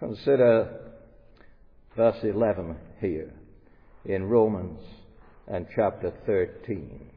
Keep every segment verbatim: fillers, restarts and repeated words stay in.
Consider verse eleven here in Romans and chapter thirteen.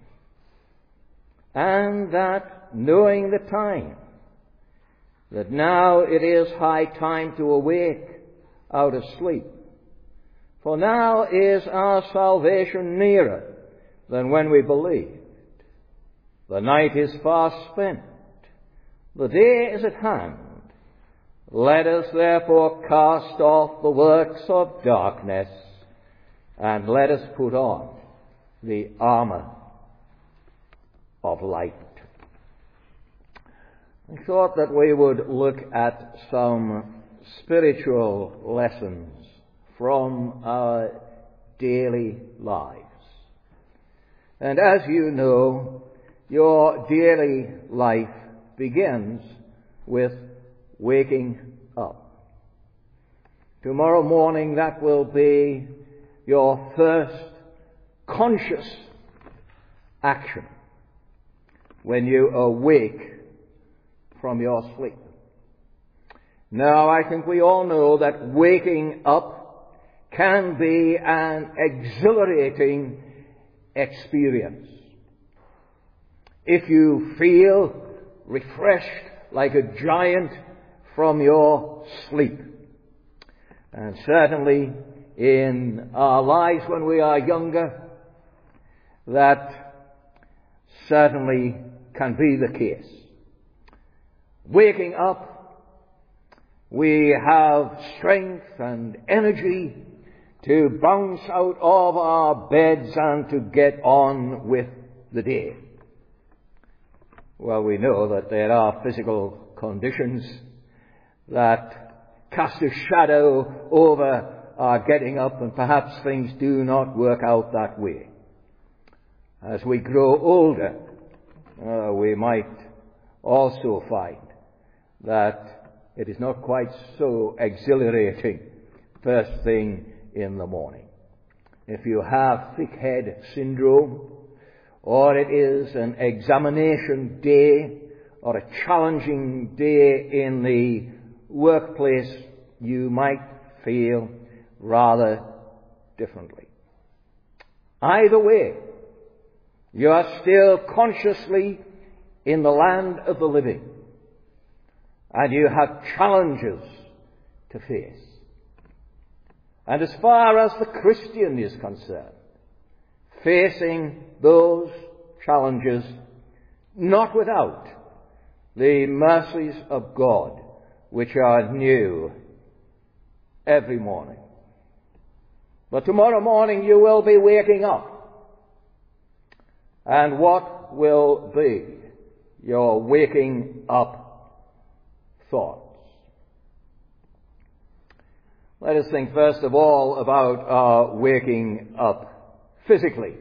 And that, knowing the time, that now it is high time to awake out of sleep. For now is our salvation nearer than when we believed. The night is far spent. The day is at hand. Let us therefore cast off the works of darkness, and let us put on the armor of light. I thought that we would look at some spiritual lessons from our daily lives. And as you know, your daily life begins with waking up. Tomorrow morning, that will be your first conscious action when you awake from your sleep. Now, I think we all know that waking up can be an exhilarating experience. If you feel refreshed like a giant from your sleep. And certainly in our lives when we are younger, that certainly can be the case. Waking up, we have strength and energy to bounce out of our beds and to get on with the day. Well, we know that there are physical conditions that cast a shadow over our getting up, and perhaps things do not work out that way. As we grow older, uh, we might also find that it is not quite so exhilarating first thing in the morning. If you have thick head syndrome, or it is an examination day, or a challenging day in the workplace, you might feel rather differently. Either way, you are still consciously in the land of the living, and you have challenges to face. And as far as the Christian is concerned, facing those challenges, not without the mercies of God, which are new every morning. But tomorrow morning you will be waking up. And what will be your waking up thoughts? Let us think first of all about our waking up physically.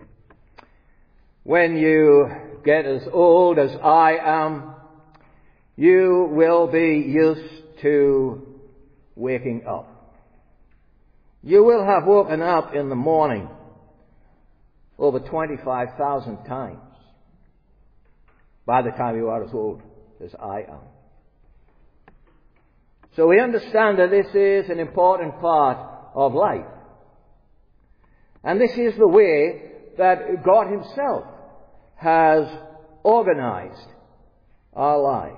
When you get as old as I am, you will be used to waking up. You will have woken up in the morning over twenty-five thousand times by the time you are as old as I am. So we understand that this is an important part of life. And this is the way that God Himself has organized our lives.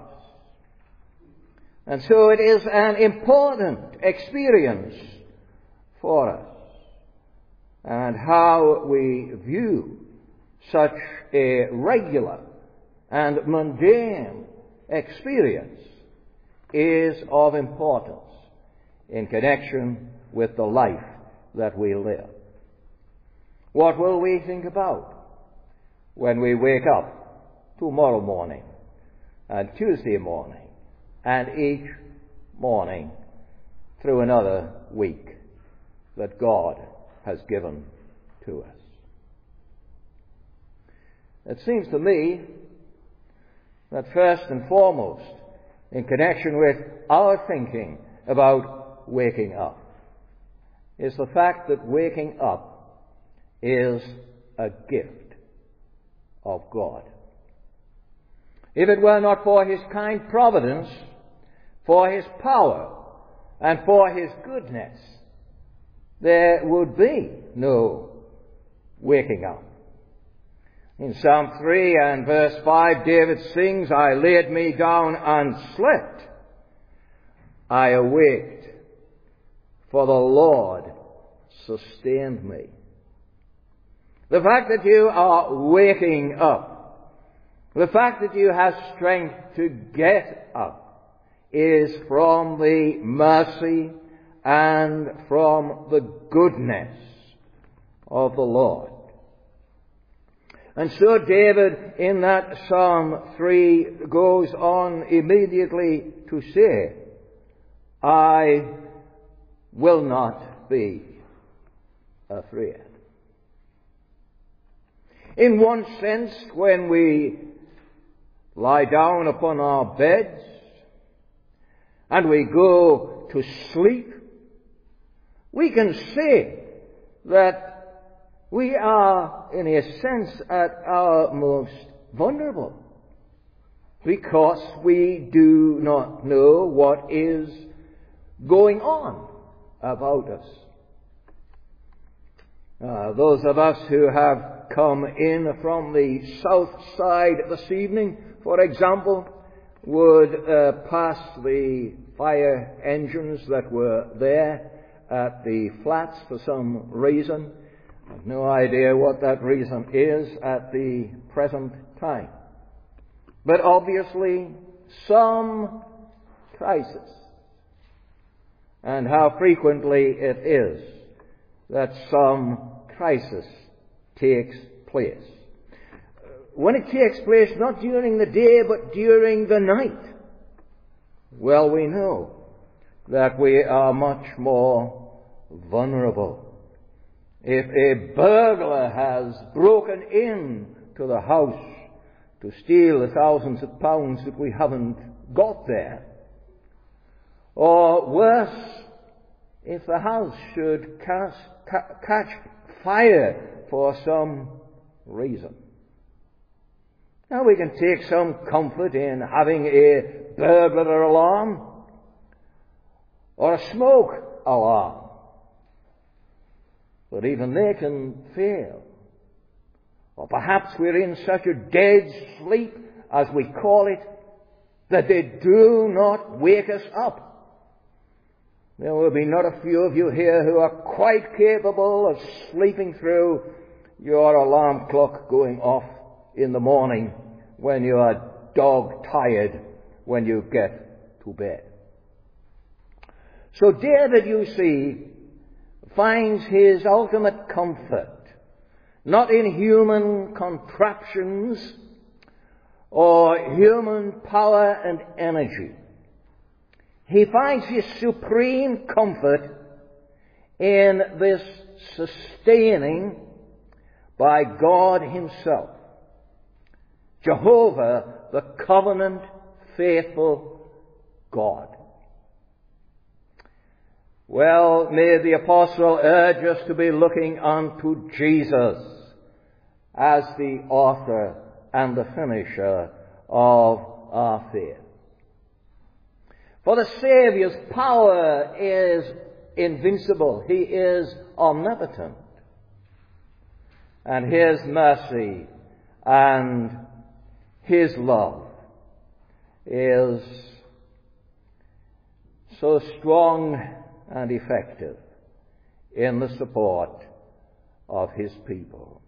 And so it is an important experience for us. And how we view such a regular and mundane experience is of importance in connection with the life that we live. What will we think about when we wake up tomorrow morning and Tuesday morning and each morning through another week that God has given to us? It seems to me that first and foremost, in connection with our thinking about waking up, is the fact that waking up is a gift of God. If it were not for His kind providence, for His power, and for his goodness, there would be no waking up. In Psalm three and verse five, David sings, I laid me down and slept. I awaked, for the Lord sustained me. The fact that you are waking up, the fact that you have strength to get up, is from the mercy and from the goodness of the Lord. And so David in that Psalm three goes on immediately to say, I will not be afraid. In one sense, when we lie down upon our beds and we go to sleep, we can say that we are, in a sense, at our most vulnerable, because we do not know what is going on about us. Uh, those of us who have come in from the south side this evening, for example, would uh, pass the fire engines that were there at the flats for some reason. I have no idea what that reason is at the present time. But obviously, some crisis. And how frequently it is that some crisis takes place. When it takes place not during the day but during the night, well, we know that we are much more vulnerable. If a burglar has broken in to the house to steal the thousands of pounds that we haven't got there, or worse, if the house should cast, ca- catch fire for some reason. Now we can take some comfort in having a burglar alarm or a smoke alarm. But even they can fail. Or perhaps we're in such a dead sleep, as we call it, that they do not wake us up. There will be not a few of you here who are quite capable of sleeping through your alarm clock going off in the morning when you are dog-tired when you get to bed. So David, you see, finds his ultimate comfort not in human contraptions or human power and energy. He finds his supreme comfort in this sustaining by God himself. Jehovah, the covenant faithful God. Well, may the apostle urge us to be looking unto Jesus as the author and the finisher of our faith. For the Saviour's power is invincible. He is omnipotent. And his mercy and his love is so strong and effective in the support of his people.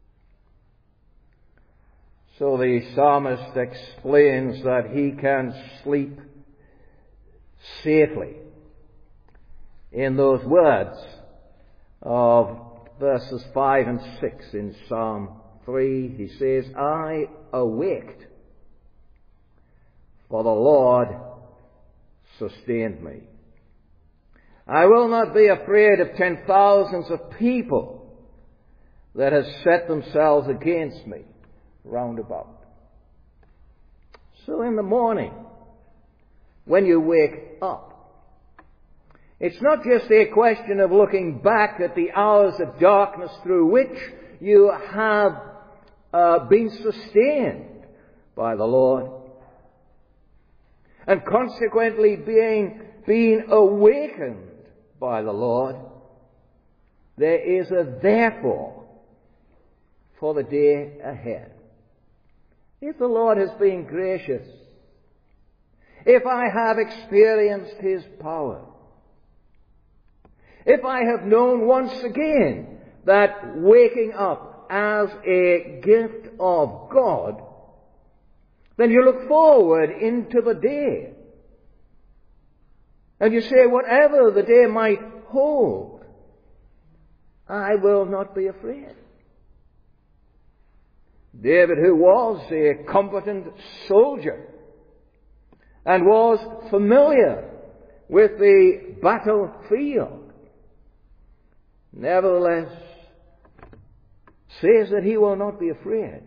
So the psalmist explains that he can sleep safely in those words of verses five and six in Psalm three. He says, I awaked, for the Lord sustained me. I will not be afraid of ten thousands of people that have set themselves against me round about. So in the morning, when you wake up, it's not just a question of looking back at the hours of darkness through which you have uh, been sustained by the Lord, and consequently being been awakened by the Lord, there is a therefore for the day ahead. If the Lord has been gracious, if I have experienced His power, if I have known once again that waking up as a gift of God, then you look forward into the day. And you say, whatever the day might hold, I will not be afraid. David, who was a competent soldier and was familiar with the battlefield, nevertheless says that he will not be afraid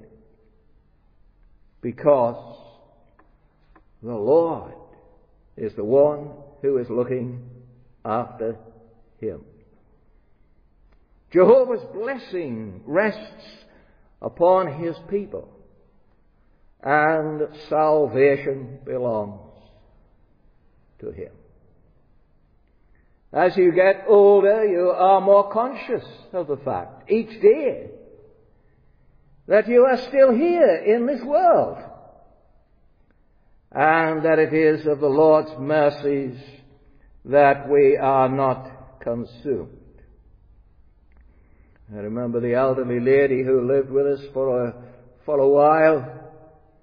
because the Lord is the one who is looking after him. Jehovah's blessing rests upon His people, and salvation belongs to Him. As you get older, you are more conscious of the fact each day that you are still here in this world, and that it is of the Lord's mercies that we are not consumed. I remember the elderly lady who lived with us for a, for a while.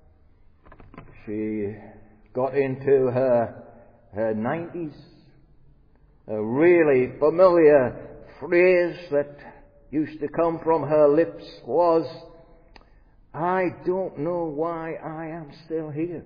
She got into her, her nineties. A really familiar phrase that used to come from her lips was, I don't know why I am still here.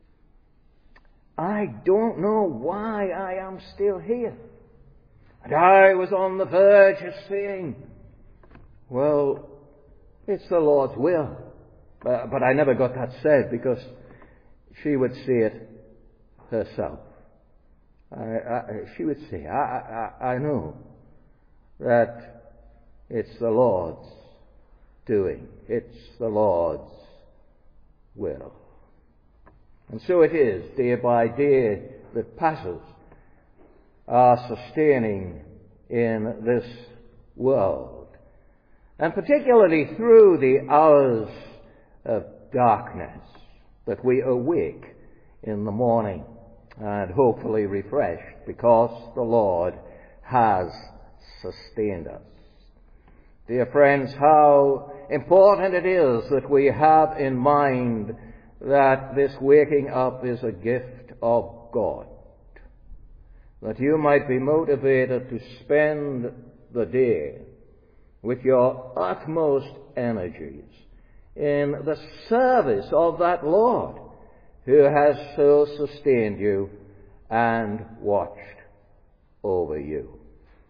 I don't know why I am still here. And I was on the verge of saying, well, it's the Lord's will. Uh, but I never got that said because she would say it herself. I, I, she would say, I, I, I know that it's the Lord's doing. It's the Lord's will. And so it is, day by day that passes, are sustaining in this world. And particularly through the hours of darkness that we awake in the morning and hopefully refreshed because the Lord has sustained us. Dear friends, how important it is that we have in mind that this waking up is a gift of God. That you might be motivated to spend the day with your utmost energies in the service of that Lord who has so sustained you and watched over you.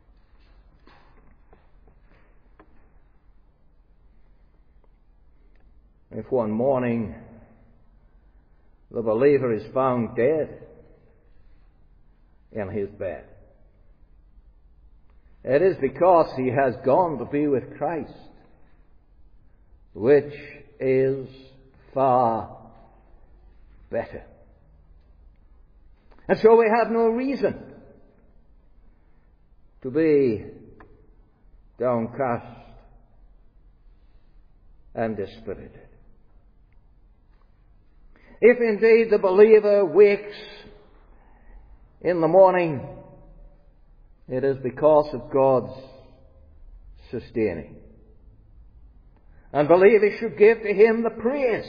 If one morning the believer is found dead in his bed, it is because he has gone to be with Christ, which is far better. And so we have no reason to be downcast and dispirited. If indeed the believer wakes in the morning, it is because of God's sustaining. And believers should give to Him the praise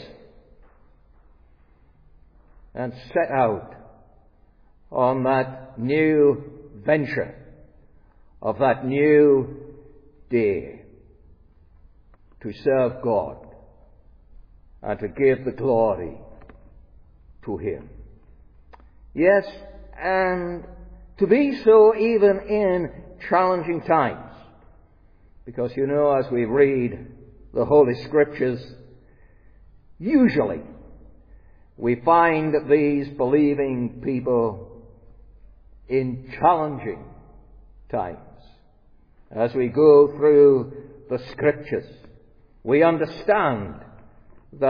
and set out on that new venture of that new day to serve God and to give the glory to Him. Yes, and to be so even in challenging times. Because you know, as we read the Holy Scriptures, usually we find these believing people in challenging times. As we go through the Scriptures, we understand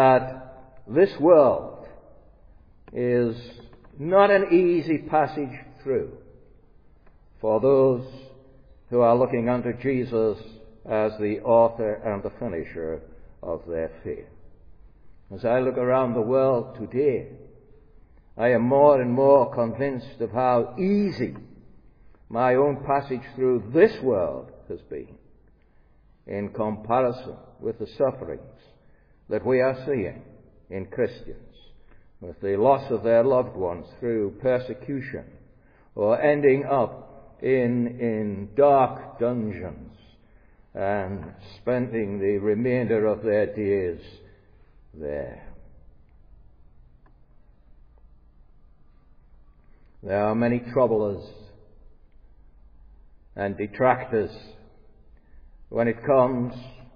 that this world is not an easy passage through for those who are looking unto Jesus as the author and the finisher of their faith. As I look around the world today, I am more and more convinced of how easy my own passage through this world has been in comparison with the sufferings that we are seeing in Christians, with the loss of their loved ones through persecution, or ending up in, in dark dungeons and spending the remainder of their days there. There are many troublers and detractors when it comes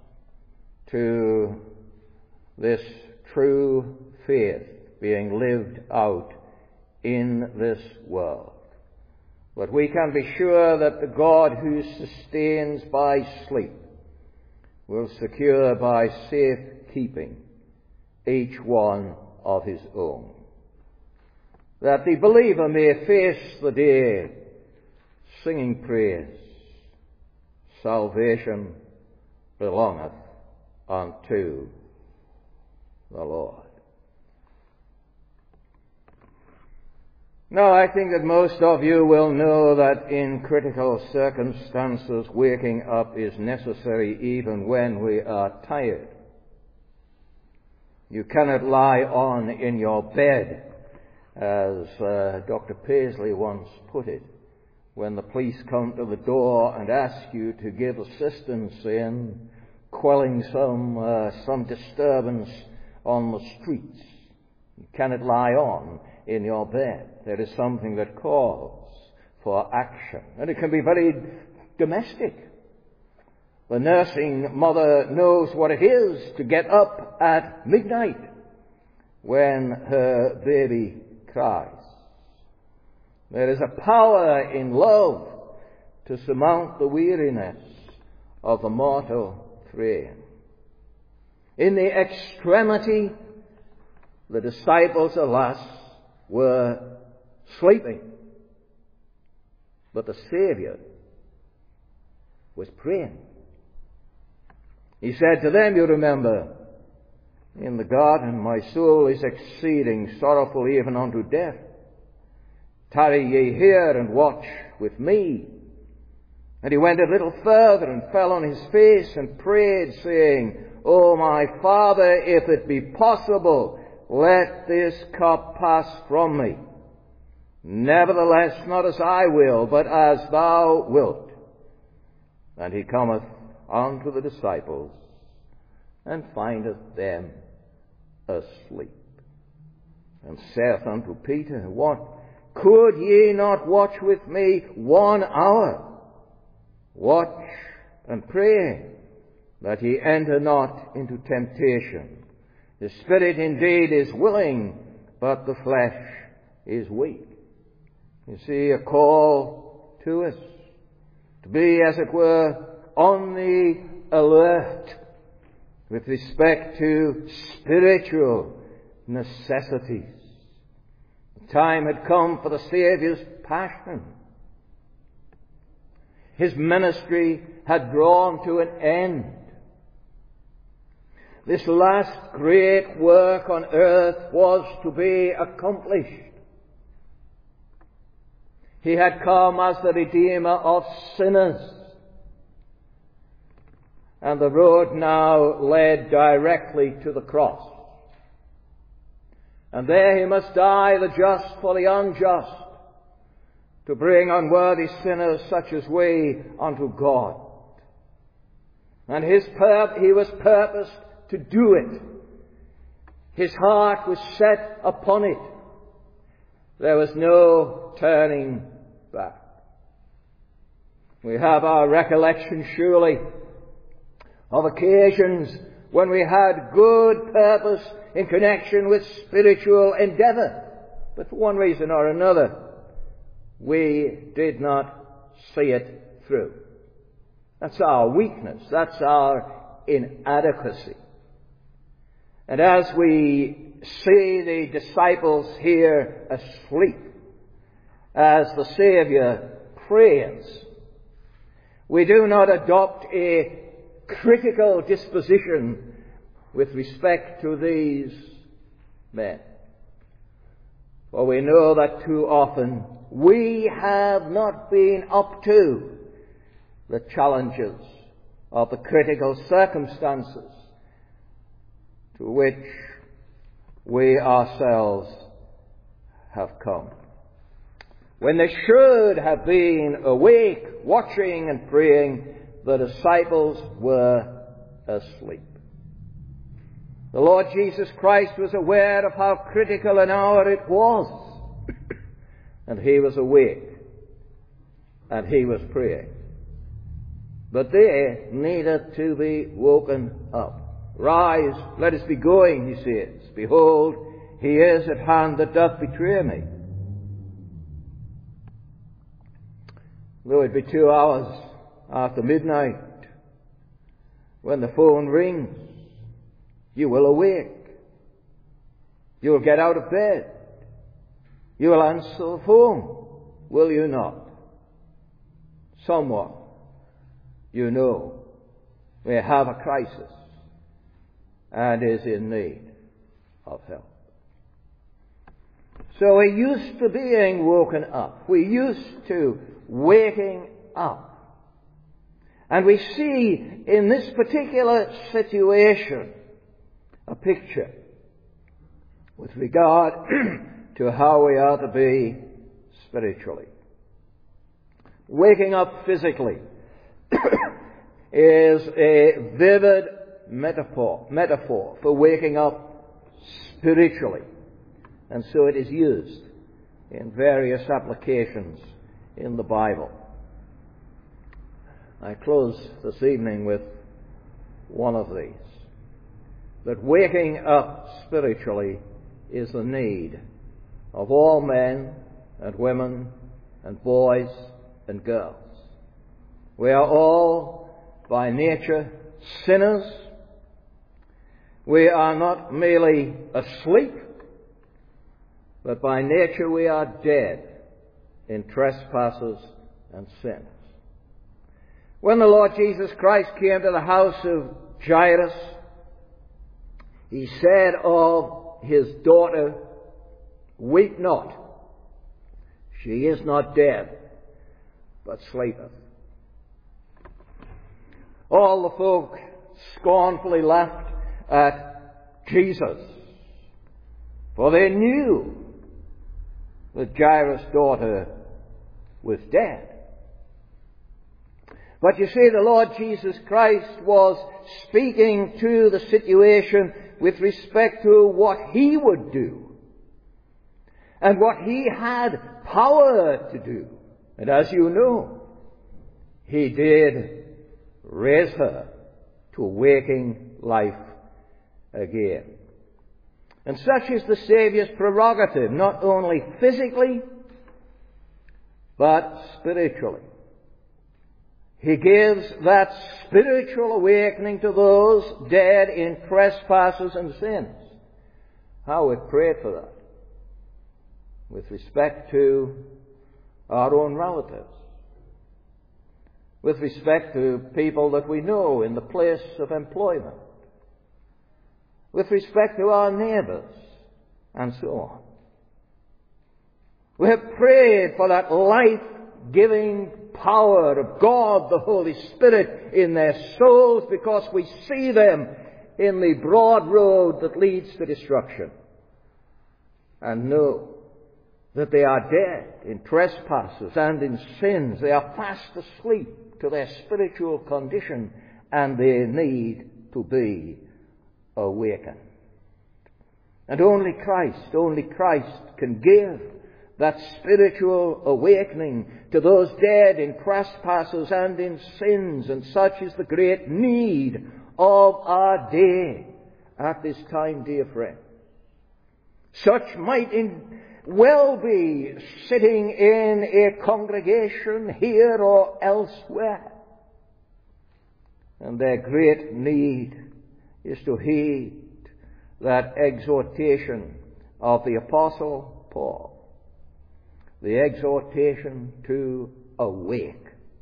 to this true faith being lived out in this world. But we can be sure that the God who sustains by sleep will secure by safe keeping each one of his own. That the believer may face the day singing praise. Salvation belongeth unto the Lord. Now, I think that most of you will know that in critical circumstances, waking up is necessary even when we are tired. You cannot lie on in your bed, as uh, Doctor Paisley once put it, when the police come to the door and ask you to give assistance in quelling some uh, some disturbance on the streets. You cannot lie on in your bed. There is something that calls for action, and it can be very domestic. The nursing mother knows what it is to get up at midnight when her baby cries. There is a power in love to surmount the weariness of the mortal frame. In the extremity, the disciples, alas, were sleeping. But the Savior was praying. He said to them, you remember, in the garden, my soul is exceeding sorrowful even unto death. Tarry ye here and watch with me. And he went a little further and fell on his face and prayed, saying, O my Father, if it be possible, let this cup pass from me. Nevertheless, not as I will, but as thou wilt. And he cometh unto the disciples, and findeth them asleep. And saith unto Peter, What? Could ye not watch with me one hour? Watch and pray, that ye enter not into temptation. The spirit indeed is willing, but the flesh is weak. You see, a call to us to be, as it were, on the alert with respect to spiritual necessities. The time had come for the Saviour's passion. His ministry had drawn to an end. This last great work on earth was to be accomplished. He had come as the Redeemer of sinners. And the road now led directly to the cross. And there he must die, the just for the unjust, to bring unworthy sinners such as we unto God. And his pur- he was purposed to do it. His heart was set upon it. There was no turning back. We have our recollection, surely, of occasions when we had good purpose in connection with spiritual endeavor, but for one reason or another, we did not see it through. That's our weakness. That's our inadequacy. And as we see the disciples here asleep, as the Saviour prays, we do not adopt a critical disposition with respect to these men. For we know that too often we have not been up to the challenges of the critical circumstances to which we ourselves have come. When they should have been awake, watching and praying, the disciples were asleep. The Lord Jesus Christ was aware of how critical an hour it was, and he was awake, and he was praying. But they needed to be woken up. Rise, let us be going, he says. Behold, he is at hand that doth betray me. Though it be two hours after midnight, when the phone rings, you will awake. You will get out of bed. You will answer the phone, will you not? Someone you know may have a crisis and is in need of help. So we're used to being woken up. We're used to waking up. And we see in this particular situation a picture with regard to how we are to be spiritually. Waking up physically is a vivid metaphor, metaphor for waking up spiritually. And so it is used in various applications in the Bible. I close this evening with one of these. That waking up spiritually is the need of all men and women and boys and girls. We are all by nature sinners. We are not merely asleep, but by nature we are dead in trespasses and sins. When the Lord Jesus Christ came to the house of Jairus, he said of his daughter, "Weep not. She is not dead, but sleepeth." All the folk scornfully laughed at Jesus, for they knew that Jairus' daughter was dead. But you see, the Lord Jesus Christ was speaking to the situation with respect to what he would do and what he had power to do. And as you know, he did raise her to waking life again. And such is the Saviour's prerogative, not only physically, but spiritually. He gives that spiritual awakening to those dead in trespasses and sins. How we pray for that with respect to our own relatives, with respect to people that we know in the place of employment, with respect to our neighbours, and so on. We have prayed for that life-giving power of God, the Holy Spirit, in their souls, because we see them in the broad road that leads to destruction, and know that they are dead in trespasses and in sins. They are fast asleep to their spiritual condition, and they need to be awakened. And only Christ, only Christ can give that spiritual awakening to those dead in trespasses and in sins. And such is the great need of our day at this time, dear friend. Such might in well be sitting in a congregation here or elsewhere. And their great need is to heed that exhortation of the Apostle Paul. the exhortation to awake.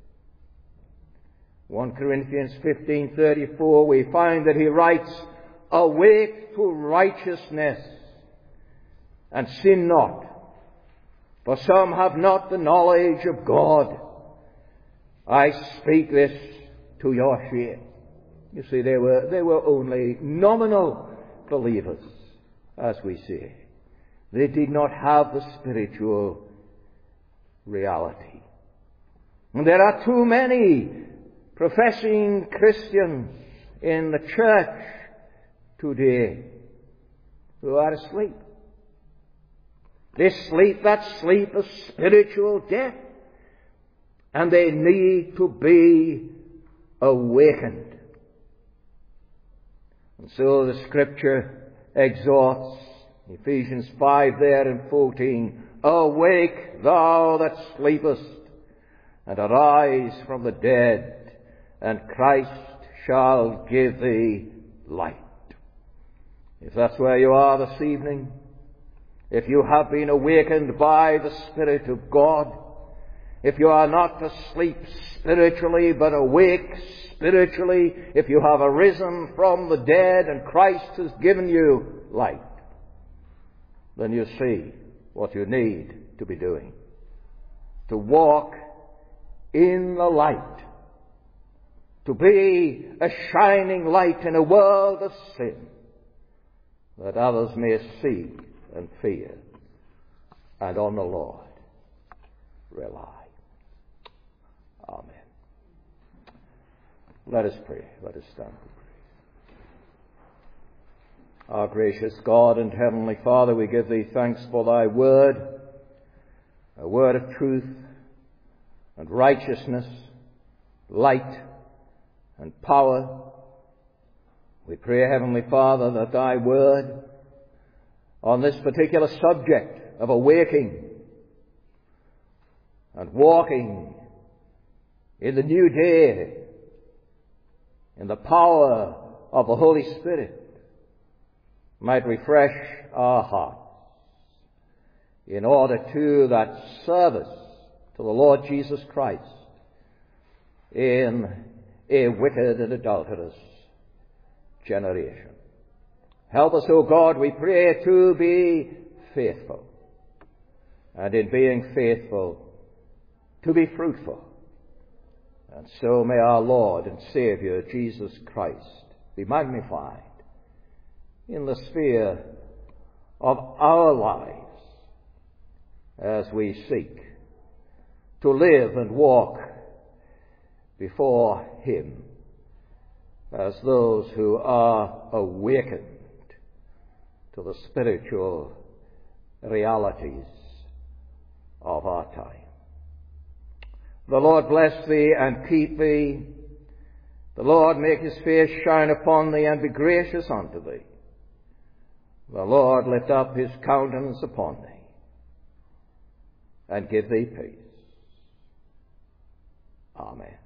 First Corinthians fifteen thirty-four, we find that he writes, "Awake to righteousness, and sin not, for some have not the knowledge of God. I speak this to your shame." You see, they were, they were only nominal believers, as we say. They did not have the spiritual reality. And there are too many professing Christians in the church today who are asleep. They sleep that sleep of spiritual death, and they need to be awakened. And so the Scripture exhorts, Ephesians five there in fourteen, "Awake, thou that sleepest, and arise from the dead, and Christ shall give thee light." If that's where you are this evening, if you have been awakened by the Spirit of God, if you are not asleep spiritually but awake spiritually, if you have arisen from the dead and Christ has given you light, then you see what you need to be doing. To walk in the light. To be a shining light in a world of sin, that others may see and fear, and on the Lord rely. Amen. Let us pray. Let us stand and pray. Our gracious God and Heavenly Father, we give Thee thanks for Thy word, a word of truth and righteousness, light and power. We pray, Heavenly Father, that Thy word on this particular subject of awaking and walking in the new day, in the power of the Holy Spirit, might refresh our hearts in order to that service to the Lord Jesus Christ in a wicked and adulterous generation. Help us, O God, we pray, to be faithful, and in being faithful, to be fruitful. And so may our Lord and Saviour Jesus Christ be magnified in the sphere of our lives as we seek to live and walk before Him as those who are awakened to the spiritual realities of our time. The Lord bless thee and keep thee. The Lord make His face shine upon thee and be gracious unto thee. The Lord lift up His countenance upon thee and give thee peace. Amen.